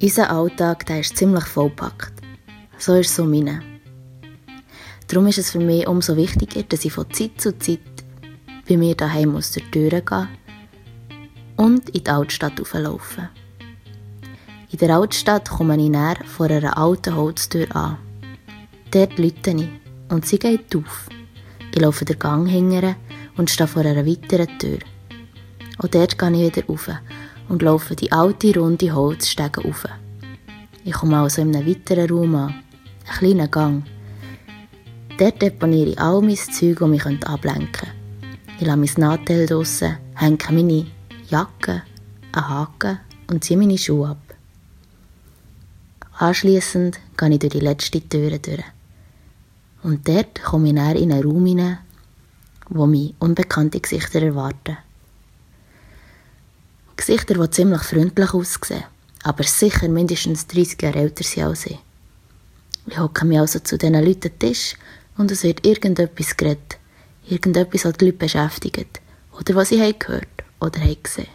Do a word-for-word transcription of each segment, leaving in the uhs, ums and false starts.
Unser Alltag der ist ziemlich vollgepackt. So ist es so meine. Darum ist es für mich umso wichtiger, dass ich von Zeit zu Zeit bei mir daheim aus der Tür gehe und in die Altstadt hochlaufe. In der Altstadt komme ich näher vor einer alten Holztür an. Dort läute ich und sie geht auf. Ich laufe den Gang hinterher und stehe vor einer weiteren Tür. Auch dort gehe ich wieder rauf und laufe die alte, runde Holzstege rauf. Ich komme also in einem weiteren Raum an, einen kleinen Gang. Dort deponiere ich all mein Zeug, das mich ablenken könnte. Ich lasse mein Nattel draussen, hänge meine Jacke, einen Haken und ziehe meine Schuhe ab. Anschliessend gehe ich durch die letzte Tür durch. Und dort komme ich näher in einen Raum hinein, wo mich unbekannte Gesichter erwarten. Gesichter, die ziemlich freundlich aussehen, aber sicher mindestens dreissig Jahre älter sind als ich. Ich hocke mich also zu diesen Leuten am Tisch und es wird irgendetwas geredet. Irgendetwas, das die Leute beschäftigt. Oder was sie haben gehört oder haben gesehen.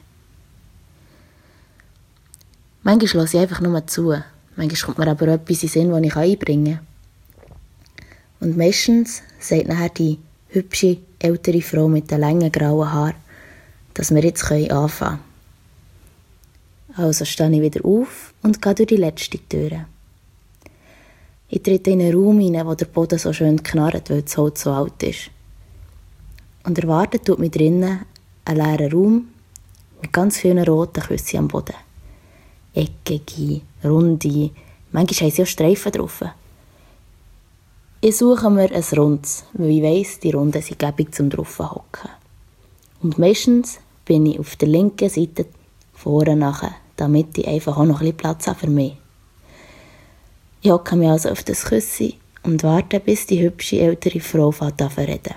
Manchmal höre ich einfach nur zu. Manchmal kommt mir aber etwas in den Sinn, das ich einbringen kann. Und meistens sagt nachher die hübsche, ältere Frau mit den langen grauen Haaren, dass wir jetzt anfangen können. Also stehe ich wieder auf und gehe durch die letzte Tür. Ich trete in einen Raum hinein, wo der Boden so schön knarrt, weil das Holz so alt ist. Und erwartet tut mich drinnen ein leerer Raum mit ganz vielen roten Küssen am Boden. Eckige, runde, manchmal haben sie auch Streifen drauf. Ich suche mir ein Rundes, weil ich weiss, die Runden sind gäbig zum drauf zu hocken. Und meistens bin ich auf der linken Seite vorne nachher, damit ich einfach auch noch ein bisschen Platz habe für mich. Ich hocke mich also auf das Küssi und warte, bis die hübsche ältere Frau anfängt zu reden.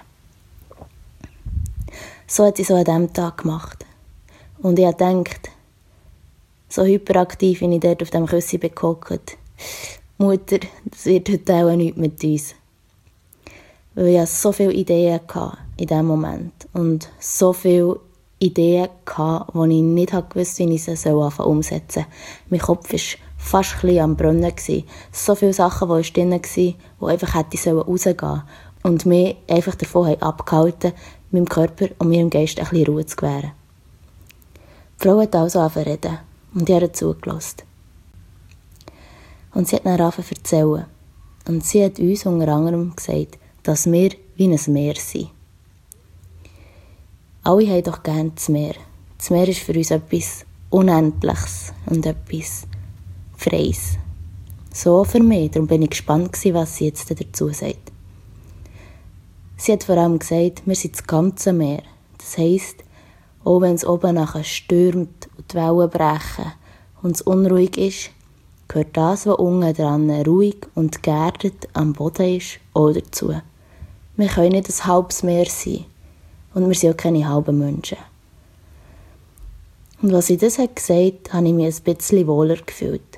So hat sie so an diesem Tag gemacht. Und ich habe gedacht, so hyperaktiv, wie ich dort auf dem Küssi gehockt, Mutter, das wird heute auch nichts mit uns. Weil ich hatte so viele Ideen in diesem Moment. Und so viele Ideen, die ich nicht wusste, wie ich sie umsetzen soll. Mein Kopf war fast ein bisschen am Brennen. So viele Sachen, die drin waren, die einfach hätten rausgehen sollen. Und mich einfach davon abgehalten, meinem Körper und meinem Geist ein bisschen Ruhe zu gewähren. Die Frau hat also angefangen zu reden und ich habe zugelassen. Und sie hat dann angefangen zu erzählen. Und sie hat uns unter anderem gesagt, dass wir wie ein Meer sind. Alle haben doch gerne das Meer. Das Meer ist für uns etwas Unendliches und etwas Freies. So für mich, darum bin ich gespannt, was sie jetzt dazu sagt. Sie hat vor allem gesagt, wir sind das ganze Meer. Das heisst, auch wenn es oben nachher stürmt und die Wellen brechen und es unruhig ist, gehört das, was unten dran ruhig und geerdet am Boden ist, auch dazu. Wir können nicht ein halbes Meer sein. Und wir sind auch keine halben Menschen. Und als sie das hat gesagt, habe ich mich ein bisschen wohler gefühlt.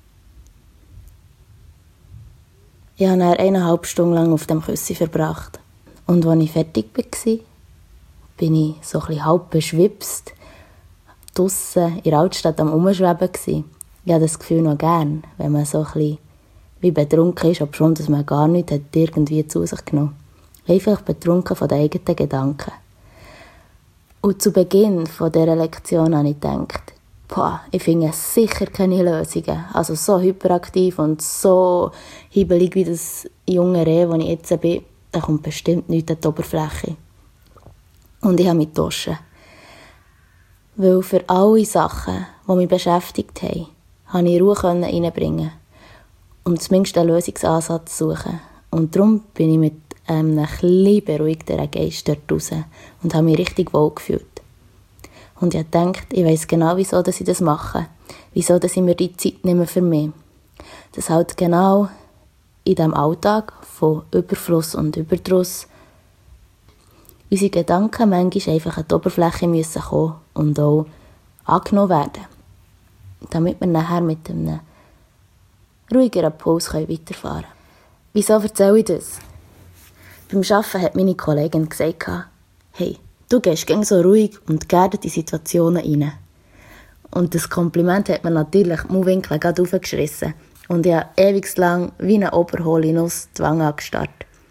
Ich habe dann eineinhalb Stunden lang auf dem Küssi verbracht. Und als ich fertig war, bin ich so ein bisschen halb beschwipst, draussen in der Altstadt am Umschweben gsi. Ich habe das Gefühl noch gern, wenn man so ein bisschen wie betrunken ist, obwohl dass man gar nichts hat irgendwie zu sich genommen. Einfach betrunken von den eigenen Gedanken. Und zu Beginn von dieser Lektion habe ich gedacht, boah, ich finde sicher keine Lösungen. Also so hyperaktiv und so hibbelig wie das junge Reh, das ich jetzt bin, da kommt bestimmt nichts an die Oberfläche. Und ich habe mich getauscht. Weil für alle Sachen, die mich beschäftigt haben, konnte ich Ruhe reinbringen und zumindest einen Lösungsansatz suchen. Und darum bin ich mit einem etwas beruhigteren Geist dort raus und habe mich richtig wohl gefühlt. Und ich habe gedacht, ich weiss genau, wieso dass ich das mache. Wieso dass ich mir die Zeit nehme für mich. Das halt genau in diesem Alltag von Überfluss und Überdruss unsere Gedanken manchmal einfach an die Oberfläche müssen kommen und auch angenommen werden. Damit wir nachher mit einem ruhigeren Puls weiterfahren können. Wieso erzähle ich das? Beim Arbeiten hat meine Kollegin gesagt, hey, du gehst gerne so ruhig und geerdet in Situationen rein. Und das Kompliment hat mir natürlich die Mundwinkel gerade aufgeschrissen. Und ich habe ewig lang wie eine oberhohle Nuss die Wange angestarrt.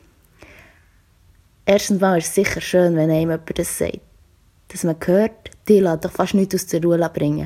Erstens mal ist es sicher schön, wenn einem jemand das sagt. Dass man hört, die lässt doch fast nichts aus der Ruhe bringen.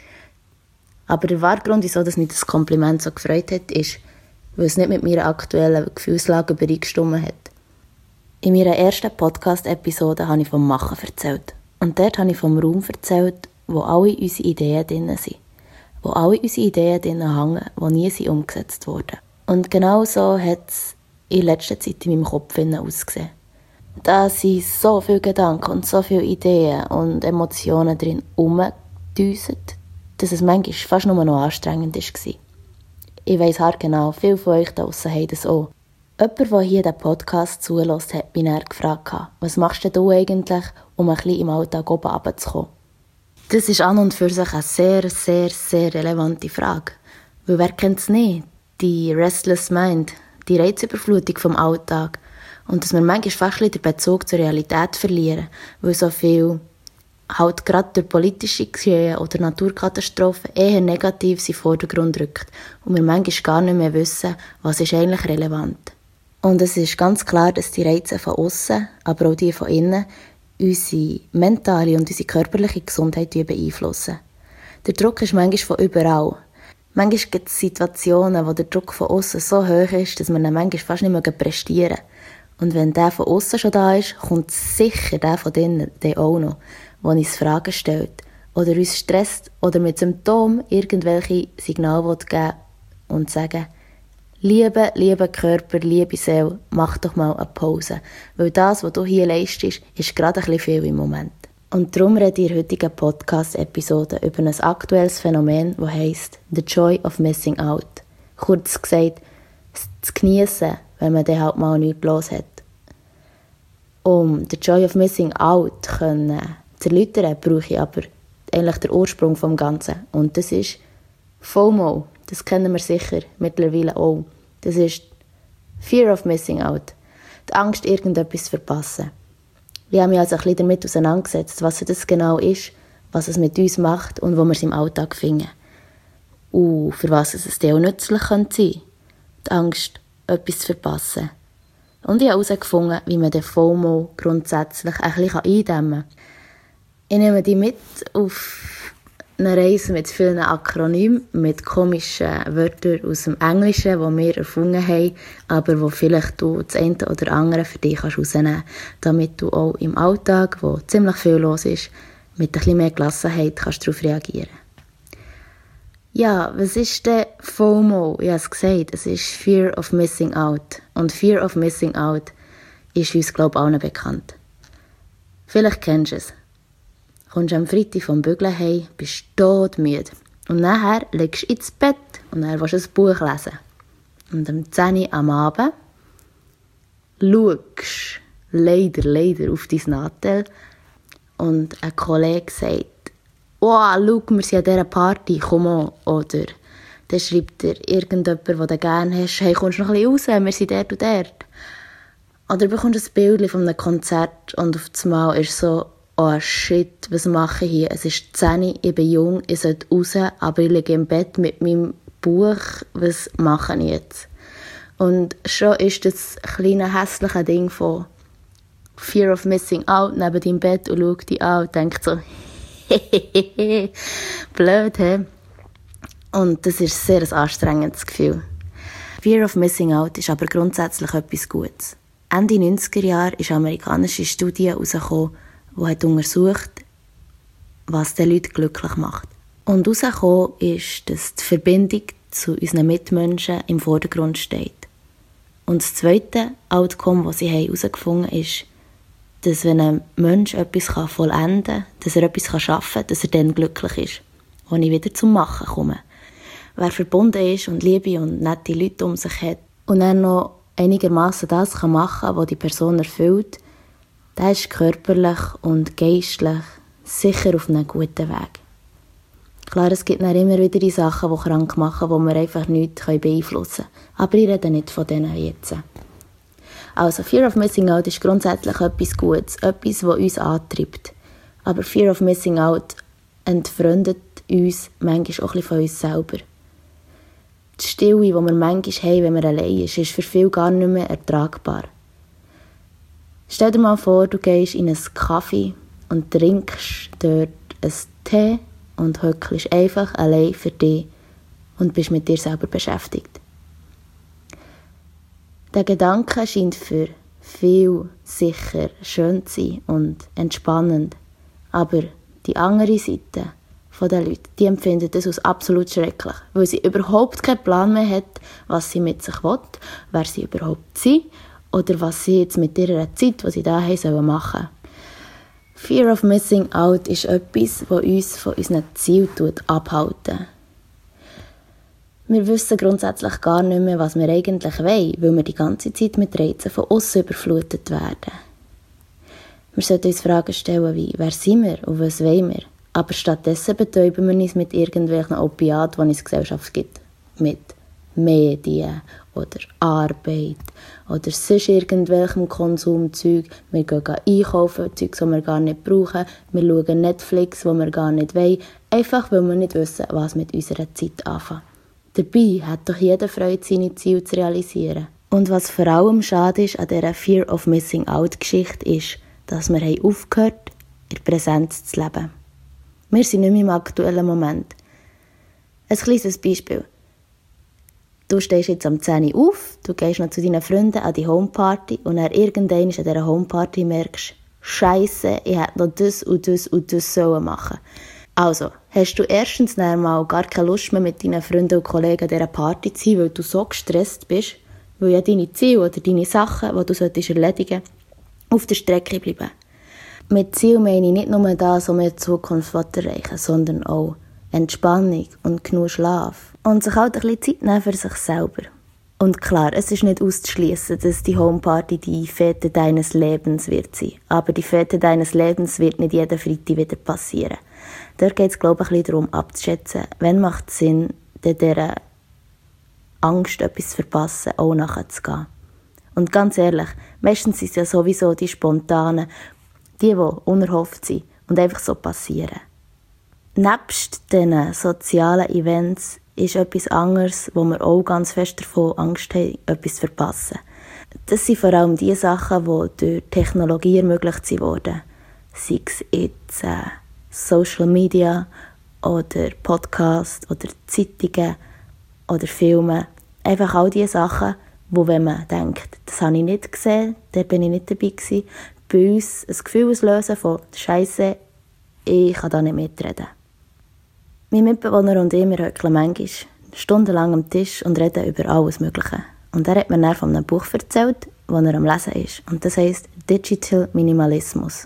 Aber der wahre Grund, wieso das nicht das Kompliment so gefreut hat, ist, weil es nicht mit meiner aktuellen Gefühlslage übereingestimmt hat. In meiner ersten Podcast-Episode habe ich vom Machen erzählt. Und dort habe ich vom Raum erzählt, wo alle unsere Ideen drin sind. Wo alle unsere Ideen drin hängen, die nie sind umgesetzt wurden. Und genau so hat es in letzter Zeit in meinem Kopf ausgesehen. Da sind so viele Gedanken und so viele Ideen und Emotionen drin rumgedüset, dass es manchmal fast nur noch anstrengend war. Ich weiss haargenau, viele von euch da draussen haben das auch. Jemand, der hier den Podcast zulässt, hat mich dann gefragt, was machst denn du eigentlich, um ein bisschen im Alltag oben runterzukommen? Das ist an und für sich eine sehr, sehr, sehr relevante Frage. Weil wer kennt es nicht? Die Restless Mind, die Reizüberflutung vom Alltag. Und dass wir manchmal fast den Bezug zur Realität verlieren, weil so viel halt gerade durch politische Geschehen oder Naturkatastrophen eher negativ in den Vordergrund rückt und wir manchmal gar nicht mehr wissen, was ist eigentlich relevant. Und es ist ganz klar, dass die Reize von außen, aber auch die von innen, unsere mentale und unsere körperliche Gesundheit beeinflussen. Der Druck ist manchmal von überall. Manchmal gibt es Situationen, wo der Druck von außen so hoch ist, dass wir ihn manchmal fast nicht mehr prestieren. Und wenn der von außen schon da ist, kommt sicher der von drinnen dann auch noch, der uns Fragen stellt oder uns stresst oder mit Symptomen irgendwelche Signale geben und sagen, Liebe, liebe Körper, liebe Seele, mach doch mal eine Pause. Weil das, was du hier leistest, ist gerade ein bisschen viel im Moment. Und darum rede ich in der heutigen Podcast-Episode über ein aktuelles Phänomen, das heisst «The Joy of Missing Out». Kurz gesagt, zu geniessen, wenn man dann halt mal nichts los hat. Um «The Joy of Missing Out» können zu erläutern, brauche ich aber eigentlich den Ursprung vom Ganzen. Und das ist FOMO. Das kennen wir sicher mittlerweile auch. Das ist Fear of Missing Out. Die Angst, irgendetwas zu verpassen. Ich habe mich also ein bisschen damit auseinandergesetzt, was das genau ist, was es mit uns macht und wo wir es im Alltag finden. Und für was es dann auch nützlich sein könnte. Die Angst, etwas zu verpassen. Und ich habe herausgefunden, wie man den FOMO grundsätzlich ein bisschen eindämmen kann. Ich nehme die mit auf eine Reise mit vielen Akronymen, mit komischen Wörtern aus dem Englischen, die wir erfunden haben, aber wo vielleicht du das eine oder andere für dich rausnehmen kannst, damit du auch im Alltag, wo ziemlich viel los ist, mit ein bisschen mehr Gelassenheit kannst darauf reagieren. Ja, was ist denn FOMO? Ich habe es gesagt, es ist Fear of Missing Out. Und Fear of Missing Out ist uns, glaube ich, allen bekannt. Vielleicht kennst du es. Kommst am Freitag vom Bügeln heim, bist todmüde. Und nachher legst du ins Bett und dann willst du ein Buch lesen. Und um zehn Uhr am Abend schaust leider, leider auf dein Nattel und ein Kollege sagt, «Oh, schau, wir sind an dieser Party, komm an.» Oder dann schreibt dir irgendjemand, den du gerne hast, «Hey, kommst du noch ein bisschen raus, wir sind dort und dort.» Oder du bekommst ein Bild von einem Konzert und auf einmal ist so, «Oh shit, was mache ich hier? Es ist zehn Uhr, ich bin jung, ich sollte raus, aber ich liege im Bett mit meinem Buch, was mache ich jetzt?» Und schon ist das kleine hässliche Ding von Fear of Missing Out neben deinem Bett und schaut dich an und denkt so, hehehehe, blöd, he? Und das ist sehr ein anstrengendes Gefühl. Fear of Missing Out ist aber grundsätzlich etwas Gutes. Ende neunziger Jahre ist eine amerikanische Studie herausgekommen, die hat untersucht, was die Leute glücklich macht. Und herausgekommen ist, dass die Verbindung zu unseren Mitmenschen im Vordergrund steht. Und das zweite Outcome, das sie herausgefunden haben, ist, dass wenn ein Mensch etwas vollenden kann, dass er etwas schaffen kann, dass er dann glücklich ist. Und ich wieder zum Machen komme. Wer verbunden ist und Liebe und nette Leute um sich hat und dann noch einigermaßen das machen kann, was die Person erfüllt, der ist körperlich und geistlich sicher auf einem guten Weg. Klar, es gibt dann immer wieder die Sachen, die krank machen, die wir einfach nicht beeinflussen können. Aber ich rede nicht von denen jetzt. Also, Fear of Missing Out ist grundsätzlich etwas Gutes, etwas, das uns antreibt. Aber Fear of Missing Out entfremdet uns manchmal auch ein bisschen von uns selber. Die Stille, die wir manchmal haben, wenn wir allein sind, ist für viele gar nicht mehr ertragbar. Stell dir mal vor, du gehst in einen Kaffee und trinkst dort einen Tee und hockelst einfach allein für dich und bist mit dir selber beschäftigt. Der Gedanke scheint für viele sicher schön zu sein und entspannend, aber die andere Seite der Leute, die empfinden das als absolut schrecklich, weil sie überhaupt keinen Plan mehr hat, was sie mit sich will, wer sie überhaupt sind oder was sie jetzt mit ihrer Zeit, die sie da haben, sollen machen. Fear of missing out ist etwas, das uns von unseren Zielen abhalten. Wir wissen grundsätzlich gar nicht mehr, was wir eigentlich wollen, weil wir die ganze Zeit mit Reizen von aussen überflutet werden. Wir sollten uns Fragen stellen wie, wer sind wir und was wollen wir? Aber stattdessen betäuben wir uns mit irgendwelchen Opiaten, die es in der Gesellschaft gibt. Mit Medien oder Arbeit oder sonst irgendwelchem Konsumzeug. Wir gehen einkaufen, Zeug, das wir gar nicht brauchen. Wir schauen Netflix, das wir gar nicht wollen. Einfach, weil wir nicht wissen, was mit unserer Zeit anfangen. Dabei hat doch jeder Freude, seine Ziele zu realisieren. Und was vor allem schade ist an dieser Fear of Missing Out-Geschichte ist, dass wir haben aufgehört, in der Präsenz zu leben. Wir sind nicht mehr im aktuellen Moment. Ein kleines Beispiel. Du stehst jetzt am zehn Uhr auf, du gehst noch zu deinen Freunden an die Homeparty und dann irgendwann an dieser Homeparty merkst, Scheisse, ich hätte noch das und das und das sollen machen. Also, hast du erstens dann mal gar keine Lust mehr mit deinen Freunden und Kollegen an dieser Party zu sein, weil du so gestresst bist, weil ja deine Ziele oder deine Sachen, die du erledigen solltest, auf der Strecke bleiben. Mit Ziel meine ich nicht nur das, was wir in Zukunft erreichen wollen, sondern auch Entspannung und genug Schlaf. Und sich halt ein bisschen Zeit nehmen für sich selber. Und klar, es ist nicht auszuschliessen, dass die Homeparty die Fete deines Lebens wird sein. Aber die Fete deines Lebens wird nicht jeden Freitag wieder passieren. Dort geht es, glaube ich, ein bisschen darum abzuschätzen, wann macht es Sinn, dieser Angst, etwas zu verpassen, auch nachzugehen. Und ganz ehrlich, meistens sind es ja sowieso die spontanen, die, die unerhofft sind und einfach so passieren. Nebst diesen sozialen Events ist etwas anderes, wo wir auch ganz fest davon Angst haben, etwas zu verpassen. Das sind vor allem die Sachen, die durch Technologie ermöglicht wurden. Sei es jetzt äh, Social Media oder Podcasts oder Zeitungen oder Filme. Einfach all die Sachen, wo, wenn man denkt, das habe ich nicht gesehen, da bin ich nicht dabei gewesen, bei uns ein Gefühl auslösen von «Scheisse, ich kann da nicht mitreden». Mein Mitbewohner und ich, wir hockeln manchmal stundenlang am Tisch und reden über alles Mögliche. Und er hat mir dann von einem Buch erzählt, das er am Lesen ist. Und das heisst «Digital Minimalismus».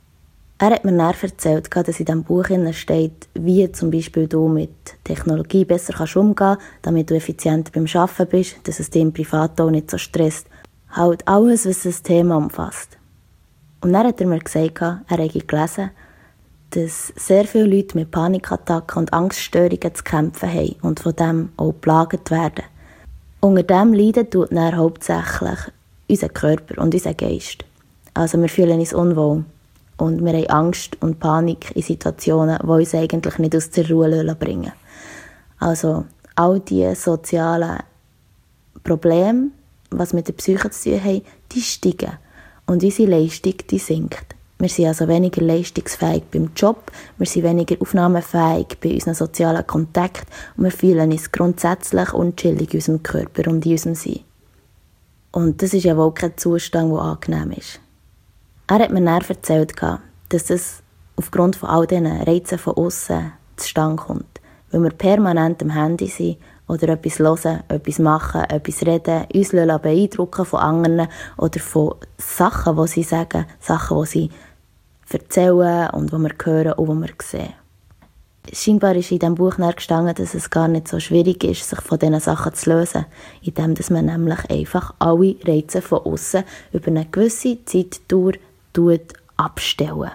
Er hat mir dann erzählt, dass in diesem Buch steht, wie zum Beispiel du mit Technologie besser kannst umgehen kannst, damit du effizienter beim Arbeiten bist, dass es dich im Privat auch nicht so stresst. Halt alles, was das Thema umfasst. Und dann hat er mir gesagt, er habe gelesen, dass sehr viele Leute mit Panikattacken und Angststörungen zu kämpfen haben und von dem auch geplagt werden. Unter dem leiden tut dann hauptsächlich unser Körper und unser Geist. Also wir fühlen uns unwohl und wir haben Angst und Panik in Situationen, die uns eigentlich nicht aus der Ruhe bringen. Also all diese sozialen Probleme, was mit der Psyche zu tun haben, die steigen. Und unsere Leistung, die sinkt. Wir sind also weniger leistungsfähig beim Job, wir sind weniger aufnahmefähig bei unseren sozialen Kontakten und wir fühlen uns grundsätzlich unchillig in unserem Körper und in unserem Sein. Und das ist ja wohl kein Zustand, der angenehm ist. Er hat mir dann erzählt, dass das aufgrund von all diesen Reizen von aussen zustande kommt, weil wir permanent am Handy sind oder etwas hören, etwas machen, etwas reden, uns beeindrucken von anderen oder von Sachen, die sie sagen, Sachen, die sie erzählen und die wir hören und die wir sehen. Scheinbar ist in diesem Buch gestanden, dass es gar nicht so schwierig ist, sich von diesen Sachen zu lösen, indem man nämlich einfach alle Reize von aussen über eine gewisse Zeitdauer abstellen.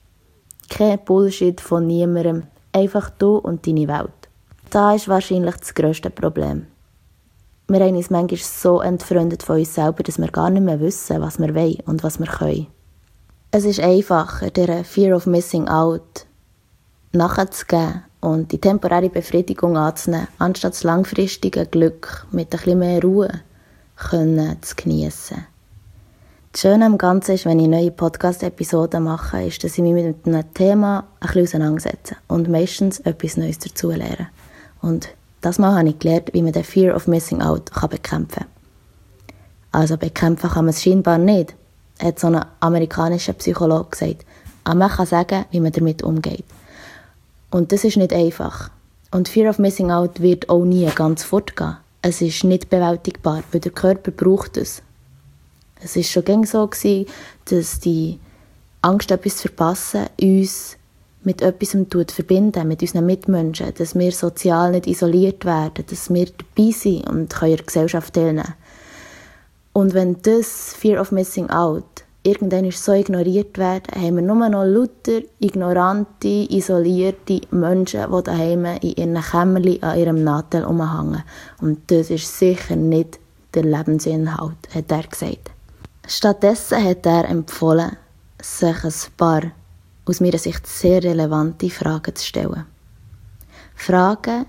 Kein Bullshit von niemandem, einfach du und deine Welt. Das ist wahrscheinlich das grösste Problem. Wir haben uns manchmal so entfreundet von uns selber, dass wir gar nicht mehr wissen, was wir wollen und was wir können. Es ist einfacher, dieser Fear of Missing Out nachzugeben und die temporäre Befriedigung anzunehmen, anstatt das langfristige Glück mit ein bisschen mehr Ruhe können zu geniessen. Das Schöne am Ganzen ist, wenn ich neue Podcast-Episoden mache, ist, dass ich mich mit einem Thema ein bisschen auseinandersetze und meistens etwas Neues dazu lerne. Und das Mal habe ich gelernt, wie man den Fear of Missing Out bekämpfen kann. Also bekämpfen kann man es scheinbar nicht, hat so ein amerikanischer Psychologe gesagt. Aber man kann sagen, wie man damit umgeht. Und das ist nicht einfach. Und Fear of Missing Out wird auch nie ganz fortgehen. Es ist nicht bewältigbar, weil der Körper braucht es. Es war schon gängig so, dass die Angst, etwas zu verpassen, uns mit etwas verbinden, mit unseren Mitmenschen, dass wir sozial nicht isoliert werden, dass wir dabei sind und können in der Gesellschaft teilnehmen. Und wenn das Fear of Missing Out irgendwann so ignoriert wird, haben wir nur noch lauter ignorante, isolierte Menschen, die daheim in ihren Kämmerchen an ihrem Nadel rumhängen. Und das ist sicher nicht der Lebensinhalt, hat er gesagt. Stattdessen hat er empfohlen, sich ein paar, aus meiner Sicht sehr relevante Fragen zu stellen. Fragen,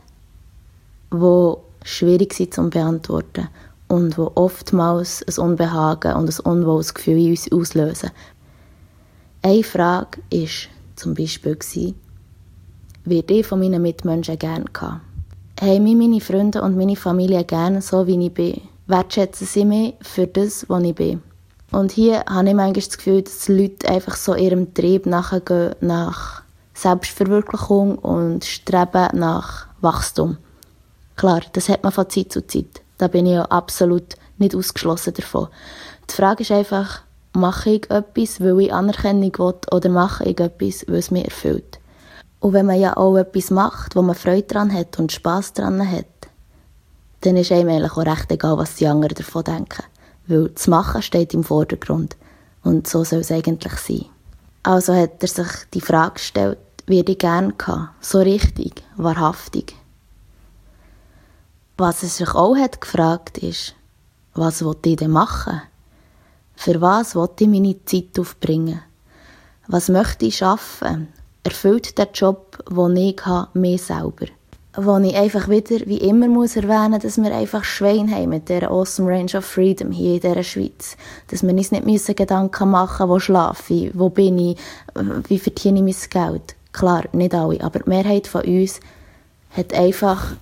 die schwierig sind zu beantworten und die oftmals ein Unbehagen und ein unwohles Gefühl in uns auslösen. Eine Frage war zum Beispiel, werde ich von meinen Mitmenschen gerne gehabt? Haben mich meine Freunde und meine Familie gerne so, wie ich bin? Wertschätzen sie mich für das, was ich bin? Und hier habe ich manchmal das Gefühl, dass die Leute einfach so ihrem Trieb nachgehen, nach Selbstverwirklichung und streben nach Wachstum. Klar, das hat man von Zeit zu Zeit. Da bin ich ja absolut nicht ausgeschlossen davon. Die Frage ist einfach, mache ich etwas, weil ich Anerkennung will, oder mache ich etwas, weil es mich erfüllt? Und wenn man ja auch etwas macht, wo man Freude daran hat und Spass daran hat, dann ist einem eigentlich auch recht egal, was die anderen davon denken. Weil das Machen steht im Vordergrund. Und so soll es eigentlich sein. Also hat er sich die Frage gestellt, wie ich gerne gehabt, so richtig, wahrhaftig. Was er sich auch hat gefragt ist, was will ich denn machen? Für was will ich meine Zeit aufbringen? Was möchte ich schaffen? Erfüllt der Job, den ich habe, mich selber? Wo ich einfach wieder, wie immer, muss erwähnen, dass wir einfach Schwein haben mit dieser Awesome Range of Freedom hier in dieser Schweiz. Dass wir uns nicht müssen Gedanken machen müssen, wo schlafe ich, wo bin ich, wie verdiene ich mein Geld. Klar, nicht alle, aber die Mehrheit von uns hat einfach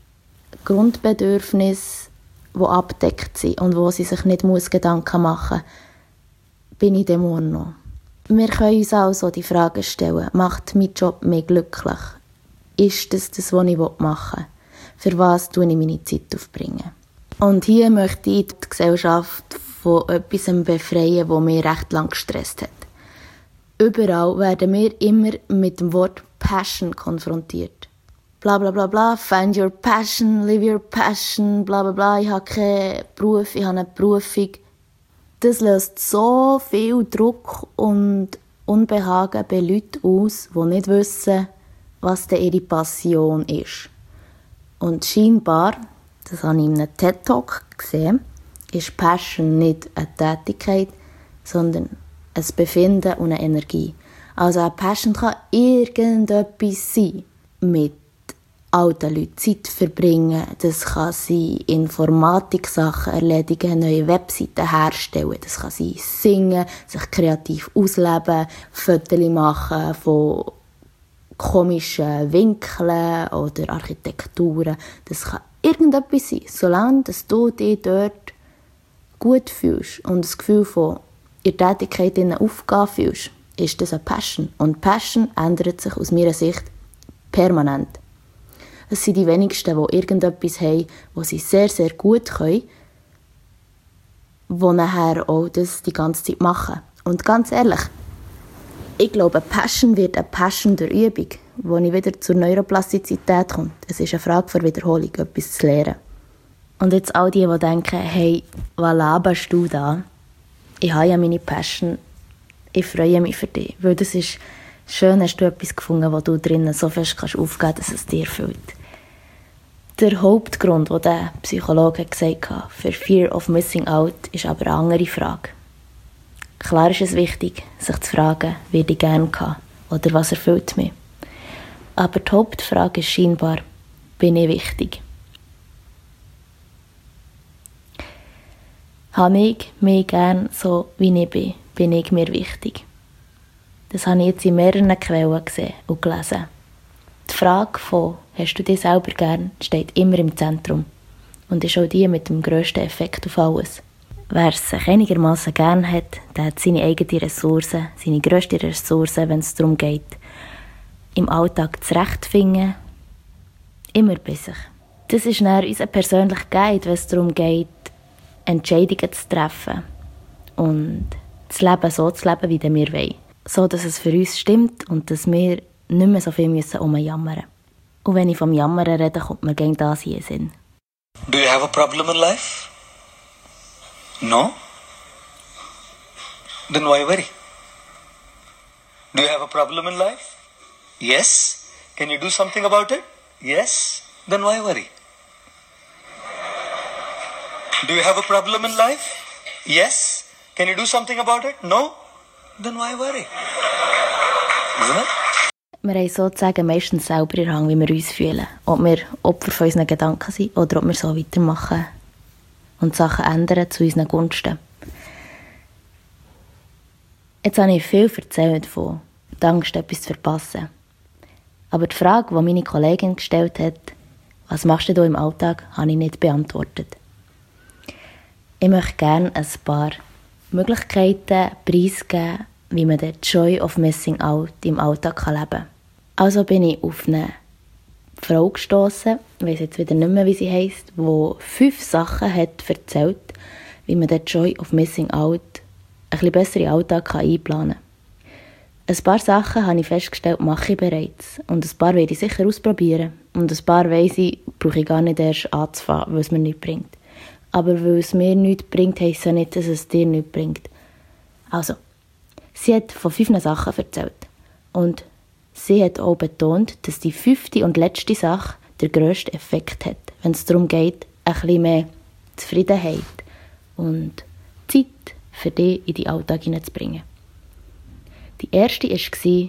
Grundbedürfnisse, die abgedeckt sind und wo sie sich nicht muss Gedanken machen muss, bin ich dem morgen noch. Wir können uns also die Frage stellen, macht mein Job mich glücklich? Ist das das, was ich machen will? Für was tue ich meine Zeit aufbringen? Und hier möchte ich die Gesellschaft von etwas befreien, das mich recht lang gestresst hat. Überall werden wir immer mit dem Wort Passion konfrontiert. Bla bla bla bla, find your passion, live your passion, bla bla bla, ich habe keinen Beruf, ich habe eine Berufung. Das löst so viel Druck und Unbehagen bei Leuten aus, die nicht wissen, was denn ihre Passion ist. Und scheinbar, das habe ich in einem TED-Talk gesehen, ist Passion nicht eine Tätigkeit, sondern ein Befinden und eine Energie. Also eine Passion kann irgendetwas sein. Mit alten Leuten Zeit verbringen, das kann sein Informatik-Sachen erledigen, neue Webseiten herstellen, das kann sein singen, sich kreativ ausleben, Fotos machen von komischen Winkeln oder Architekturen. Das kann irgendetwas sein, solange dass du dich dort gut fühlst und das Gefühl von ihrer Tätigkeit in einer Aufgabe fühlst, ist das eine Passion. Und Passion ändert sich aus meiner Sicht permanent. Es sind die wenigsten, die irgendetwas haben, was sie sehr, sehr gut können, die nachher auch das die ganze Zeit machen. Und ganz ehrlich, ich glaube, Passion wird eine Passion der Übung, wo ich wieder zur Neuroplastizität komme. Es ist eine Frage der Wiederholung, etwas zu lernen. Und jetzt all die, die denken, hey, was laberst du da? Ich habe ja meine Passion, ich freue mich für dich. Weil das ist schön, hast du etwas gefunden, wo du drinnen so fest kannst aufgeben kannst, dass es dir erfüllt. Der Hauptgrund, den der Psychologe gesagt hat, für Fear of Missing Out, ist aber eine andere Frage. Klar ist es wichtig, sich zu fragen, wie ich gerne kann oder was erfüllt mich. Aber die Hauptfrage ist scheinbar, bin ich wichtig? Habe ich mich gern so, wie ich bin? Bin ich mir wichtig? Das habe ich jetzt in mehreren Quellen gesehen und gelesen. Die Frage von «Hast du dich selber gern?» steht immer im Zentrum und ist auch die mit dem grössten Effekt auf alles. Wer es sich einigermaßen gern hat, der hat seine eigenen Ressourcen, seine grössten Ressourcen, wenn es darum geht, im Alltag zurechtzufinden, immer bei sich. Das ist dann unser persönlicher Guide, wenn es darum geht, Entscheidungen zu treffen und das Leben so zu leben, wie wir wollen. So, dass es für uns stimmt und dass wir nicht mehr so viel müssen umjammern müssen. Und wenn ich vom Jammern rede, kommt mir gegen das hier in den Sinn. Do you have a problem in life? No? Then why worry? Do you have a problem in life? Yes? Can you do something about it? Yes? Then why worry? Do you have a problem in life? Yes? Can you do something about it? No? Then why worry? Isn't it? Wir haben sozusagen meistens selber in der Hand, wie wir uns fühlen. Ob wir Opfer von unseren Gedanken sind oder ob wir so weitermachen und Sachen ändern zu unseren Gunsten. Jetzt habe ich viel erzählt von der Angst, etwas zu verpassen. Aber die Frage, die meine Kollegin gestellt hat, was machst du da im Alltag, habe ich nicht beantwortet. Ich möchte gerne ein paar Möglichkeiten preisgeben, wie man den Joy of Missing Out im Alltag leben kann. Also bin ich auf eine Frau gestossen, ich weiss jetzt wieder nicht mehr, wie sie heisst, die fünf Sachen hat erzählt, wie man den Joy of Missing Out ein bisschen besser in den Alltag einplanen kann. Ein paar Sachen habe ich festgestellt, mache ich bereits. Und ein paar werde ich sicher ausprobieren. Und ein paar weiss ich, brauche ich gar nicht erst anzufangen, weil es mir nichts bringt. Aber weil es mir nichts bringt, heisst es ja nicht, dass es dir nichts bringt. Also, sie hat von fünf Sachen erzählt. Und sie hat auch betont, dass die fünfte und letzte Sache den grössten Effekt hat, wenn es darum geht, ein bisschen mehr Zufriedenheit und Zeit für dich in den Alltag hineinzubringen. Die erste war,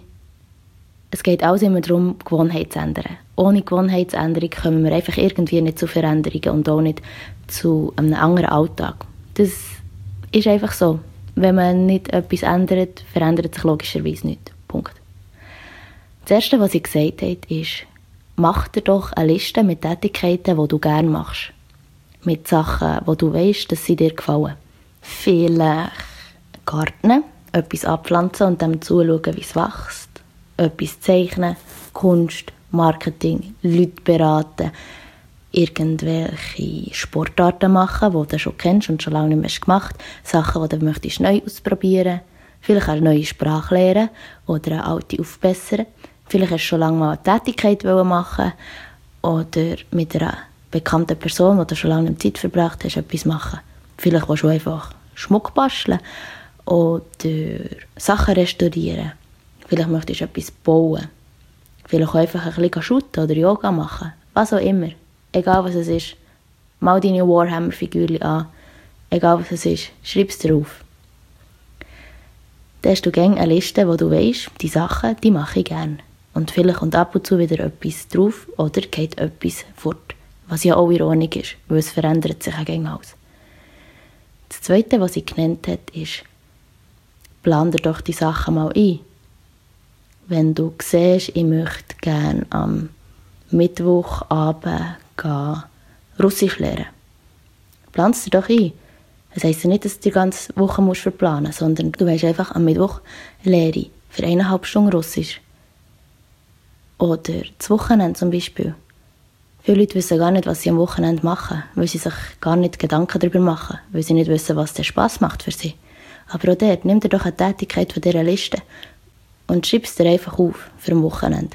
es geht alles immer darum, Gewohnheit zu ändern. Ohne Gewohnheitsänderung kommen wir einfach irgendwie nicht zu Veränderungen und auch nicht zu einem anderen Alltag. Das ist einfach so. Wenn man nicht etwas ändert, verändert sich logischerweise nichts. Punkt. Das Erste, was sie gesagt hat, ist, mach dir doch eine Liste mit Tätigkeiten, die du gerne machst. Mit Sachen, die du weißt, dass sie dir gefallen. Vielleicht Garten, etwas abpflanzen und dann zuschauen, wie es wächst. Etwas zeichnen, Kunst, Marketing, Leute beraten, irgendwelche Sportarten machen, die du schon kennst und schon lange nicht mehr gemacht hast, Sachen, die du möchtest neu ausprobieren, vielleicht eine neue Sprache lernen oder eine alte aufbessern, vielleicht hast du schon lange mal eine Tätigkeit machen oder mit einer bekannten Person, die du schon lange Zeit verbracht hast, etwas machen. Vielleicht willst du einfach Schmuck basteln oder Sachen restaurieren. Vielleicht möchtest du etwas bauen. Vielleicht auch einfach ein bisschen shooten oder Yoga machen. Was auch immer. Egal was es ist. Mal deine Warhammer-Figürchen an. Egal was es ist. Schreib es drauf. Dann hast du gerne eine Liste, wo du weisst, die Sachen, die mache ich gerne. Und vielleicht kommt ab und zu wieder etwas drauf oder geht etwas fort. Was ja auch in Ordnung ist, weil es verändert sich auch gerne alles. Das Zweite, was sie genannt hat, ist, plan dir doch die Sachen mal ein. Wenn du siehst, ich möchte gerne am Mittwochabend gehen, Russisch lernen. Plan es dir doch ein. Das heisst ja nicht, dass du die ganze Woche musst verplanen musst, sondern du weisst einfach, am Mittwoch lehre ich für eineinhalb Stunden Russisch. Oder das Wochenende zum Beispiel. Viele Leute wissen gar nicht, was sie am Wochenende machen, weil sie sich gar nicht Gedanken darüber machen, weil sie nicht wissen, was der Spass macht für sie. Aber auch dort, nimm dir doch eine Tätigkeit von dieser Liste und schreib es dir einfach auf für ein Wochenende.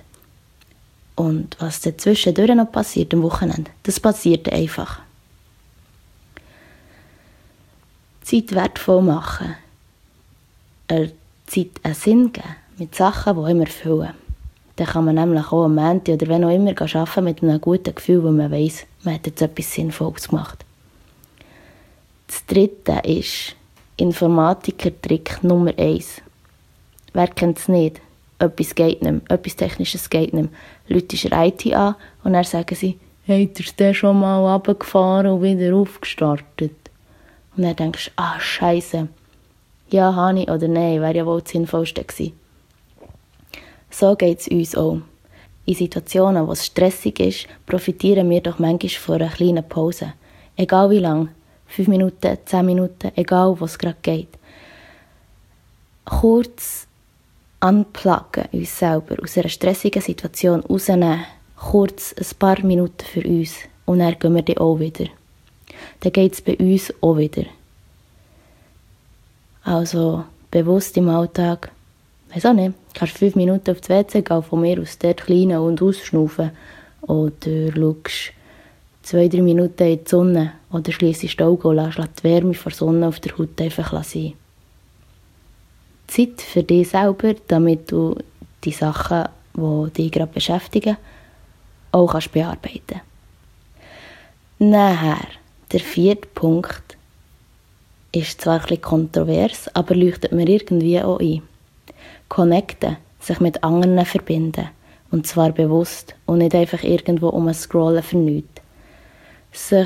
Und was dazwischen noch passiert am Wochenende, das passiert einfach. Zeit wertvoll machen. Der Zeit einen Sinn geben mit Sachen, die immer erfüllen. Dann kann man nämlich auch am Montag oder wenn auch immer arbeiten mit einem guten Gefühl, weil man weiss, man hat jetzt etwas Sinnvolles gemacht. Das Dritte ist Informatiker-Trick Nummer eins. Wer kennt es nicht? etwas geht nicht mehr, etwas Technisches geht nicht mehr. Leute ihr I T an und dann sagen sie, «Habt ihr den schon mal runtergefahren und wieder aufgestartet?» Und dann denkst du, «Ah, Scheisse. Ja, habe ich oder nein, wäre ja wohl das Sinnvollste gewesen.» So geht es uns auch. In Situationen, wo es stressig ist, profitieren wir doch manchmal von einer kleinen Pause. Egal wie lang, fünf Minuten, zehn Minuten, egal was es gerade geht. Kurz unpluggen, uns selber aus einer stressigen Situation rausnehmen, kurz ein paar Minuten für uns und dann gehen wir dann auch wieder. Dann geht es bei uns auch wieder. Also bewusst im Alltag, weiss auch nicht, kannst fünf Minuten auf das W C gehen, von mir aus dort kleinen und ausschnaufen. Oder schaust zwei, drei Minuten in die Sonne oder schliessest die Augen und lässt die Wärme von der Sonne auf der Haut einfach sein. Zeit für dich selber, damit du die Sachen, die dich gerade beschäftigen, auch kannst bearbeiten. Nachher, der vierte Punkt, ist zwar ein bisschen kontrovers, aber leuchtet mir irgendwie auch ein. Connecten, sich mit anderen verbinden. Und zwar bewusst und nicht einfach irgendwo um ein Scrollen für nichts. Sich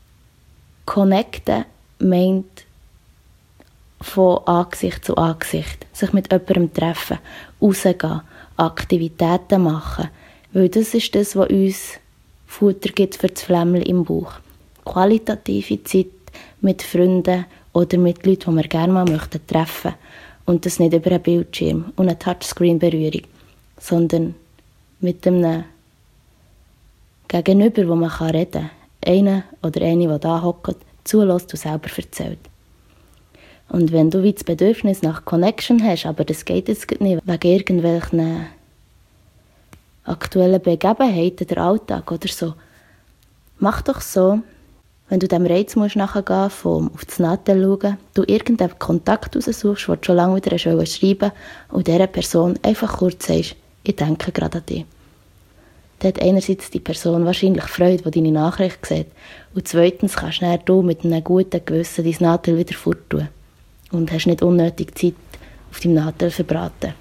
connecten meint von Angesicht zu Angesicht. Sich mit jemandem treffen, rausgehen, Aktivitäten machen. Weil das ist das, was uns Futter gibt für das Flämmchen im Bauch. Qualitative Zeit mit Freunden oder mit Leuten, die wir gerne mal möchten treffen. Und das nicht über einen Bildschirm und eine Touchscreen-Berührung, sondern mit einem Gegenüber, wo man reden kann. Einer oder eine, der da hockt, zulässt und selber erzählt. Und wenn du wie das Bedürfnis nach Connection hast, aber das geht jetzt nicht wegen irgendwelchen aktuellen Begebenheiten, der Alltag oder so, mach doch so, wenn du dem Reiz musst nachgehen musst, vom auf das Nadel schauen, du irgendeinen Kontakt raussuchst, den du schon lange wieder schreiben willst, und dieser Person einfach kurz sagst, ich denke gerade an dich. Dann hat einerseits die Person wahrscheinlich Freude, die deine Nachricht sieht, und zweitens kannst du dann mit einem guten Gewissen dein Nadel wieder forttun und hast nicht unnötig Zeit auf deinem Nadel verbraten.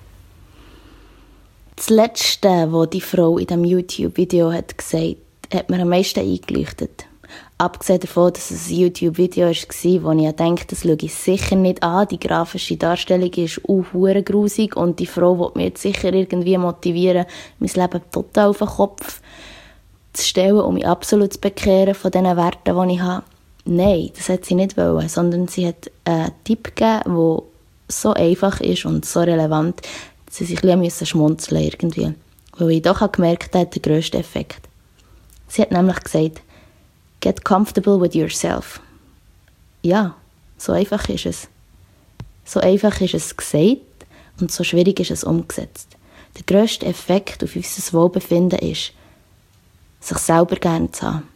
Das Letzte, was die Frau in diesem YouTube-Video hat gesagt, hat mir am meisten eingeleuchtet. Abgesehen davon, dass es ein YouTube-Video war, wo ich dachte, das schaue ich sicher nicht an. Die grafische Darstellung ist auch verdammt grusig und die Frau will mich jetzt sicher irgendwie motivieren, mein Leben total auf den Kopf zu stellen, um mich absolut zu bekehren von den Werten, die ich habe. Nein, das hat sie nicht wollen, sondern sie hat einen Tipp gegeben, der so einfach ist und so relevant, dass sie sich ein bisschen schmunzeln irgendwie. Weil ich doch gemerkt habe, der grösste Effekt. Sie hat nämlich gesagt, get comfortable with yourself. Ja, so einfach ist es. So einfach ist es gesagt und so schwierig ist es umgesetzt. Der grösste Effekt auf unser Wohlbefinden ist, sich selber gern zu haben.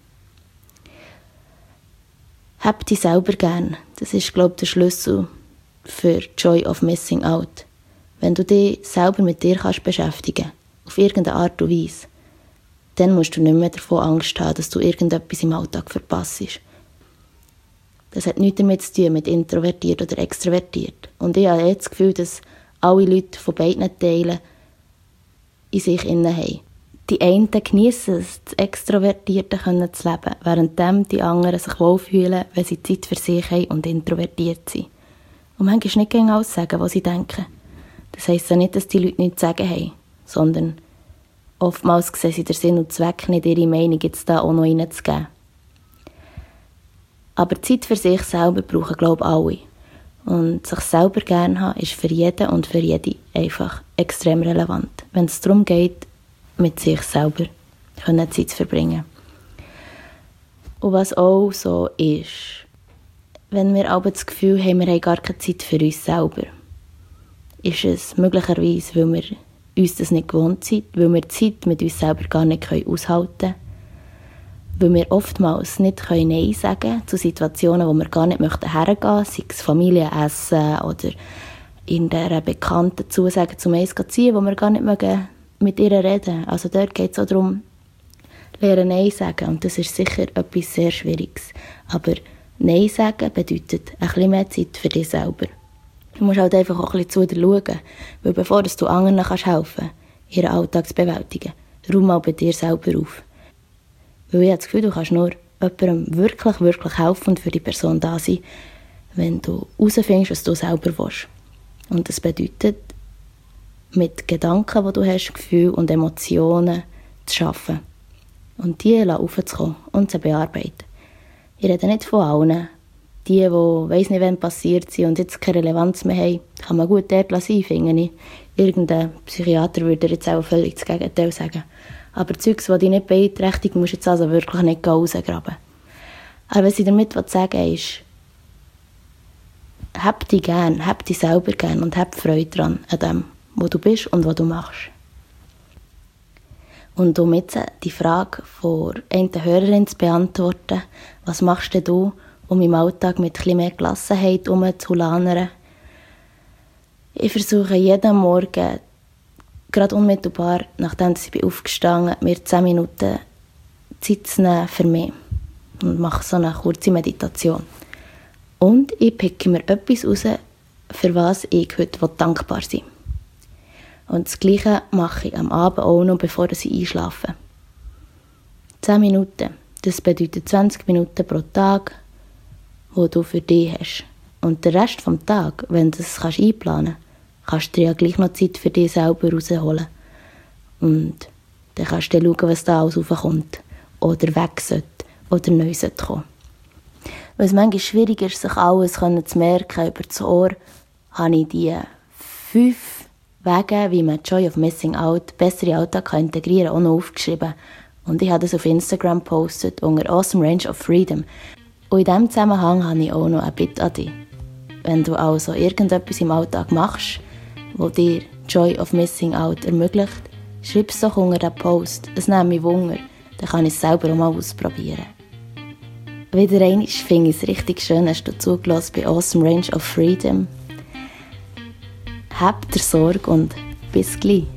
Hab dich selber gern. Das ist, glaube ich, der Schlüssel für Joy of Missing Out. Wenn du dich selber mit dir kannst beschäftigen, auf irgendeine Art und Weise, dann musst du nicht mehr davon Angst haben, dass du irgendetwas im Alltag verpasst. Das hat nichts damit zu tun, mit introvertiert oder extrovertiert. Und ich habe jetzt das Gefühl, dass alle Leute von beiden Teilen in sich innen haben. Die einen geniessen es, das Extrovertierte zu leben, während die anderen sich wohlfühlen, wenn sie Zeit für sich haben und introvertiert sind. Und manchmal nicht gegen alles sagen, was sie denken. Das heisst ja nicht, dass die Leute nichts zu sagen haben, sondern oftmals sehen sie den Sinn und Zweck nicht, ihre Meinung jetzt da auch noch reinzugeben. Aber Zeit für sich selber brauchen, glaube ich, alle. Und sich selber gerne haben, ist für jeden und für jede einfach extrem relevant. Wenn es darum geht, mit sich selber Zeit zu verbringen. Und was auch so ist, wenn wir aber das Gefühl haben, wir haben gar keine Zeit für uns selber, ist es möglicherweise, weil wir uns das nicht gewohnt sind, weil wir Zeit mit uns selber gar nicht aushalten können, weil wir oftmals nicht Nein sagen können zu Situationen, wo wir gar nicht hergehen möchten, sei es Familienessen oder in der Bekannten zusagen, zum Eis zu ziehen, wo wir gar nicht mögen mit ihr reden. Also dort geht es auch darum, lernen Nein sagen. Und das ist sicher etwas sehr Schwieriges. Aber Nein sagen bedeutet ein bisschen mehr Zeit für dich selber. Du musst halt einfach auch ein bisschen zu dir schauen, weil bevor du anderen kannst helfen, ihren Alltag zu bewältigen, räum mal bei dir selber auf. Weil ich habe das Gefühl, du kannst nur jemandem wirklich, wirklich helfen und für die Person da sein, wenn du herausfindest, was du selber willst. Und das bedeutet, mit Gedanken, die du hast, Gefühlen und Emotionen zu arbeiten. Und die aufzukommen und zu bearbeiten. Ich rede nicht von allen. Die, die weiss nicht, wann passiert sind und jetzt keine Relevanz mehr haben, kann man gut dort sein, finde ich. Irgendein Psychiater würde jetzt auch völlig das Gegenteil sagen. Aber Zeugs, die dich nicht beeinträchtigt, musst du jetzt also wirklich nicht rausgraben. Aber was ich damit sagen will, ist, hab dich gern, hab dich selber gern und hab Freude daran, an dem, wo du bist und was du machst. Und um jetzt die Frage von einer Hörerin zu beantworten, was machst denn du, um im Alltag mit etwas mehr Gelassenheit umzulanern? Ich versuche jeden Morgen, gerade unmittelbar, nachdem ich aufgestanden bin, mir zehn Minuten Zeit zu nehmen für mich und mache so eine kurze Meditation. Und ich picke mir etwas raus, für was ich heute dankbar sein will. Und das Gleiche mache ich am Abend auch noch, bevor ich einschlafe. zehn Minuten, das bedeutet zwanzig Minuten pro Tag, die du für dich hast. Und den Rest des Tages, wenn du das einplanen kannst, kannst du dir ja gleich noch Zeit für dich selber rausholen. Und dann kannst du schauen, was da alles raufkommt. Oder weg sollte. Oder neu sollte kommen. Weil es manchmal schwierig ist, sich alles zu merken über das Ohr, habe ich die fünf Wege, wie man Joy of Missing Out besser in den Alltag integrieren kann, auch noch aufgeschrieben. Und ich habe das auf Instagram gepostet unter Awesome Range of Freedom. Und in diesem Zusammenhang habe ich auch noch ein Bitte an dich. Wenn du also irgendetwas im Alltag machst, das dir Joy of Missing Out ermöglicht, schreib es doch unter den Post. Es nimmt mich Wunder. Dann kann ich es selber auch mal ausprobieren. Wieder einmal finde ich es richtig schön, hast du zugelassen bei Awesome Range of Freedom. Habt ihr Sorge und bis gleich.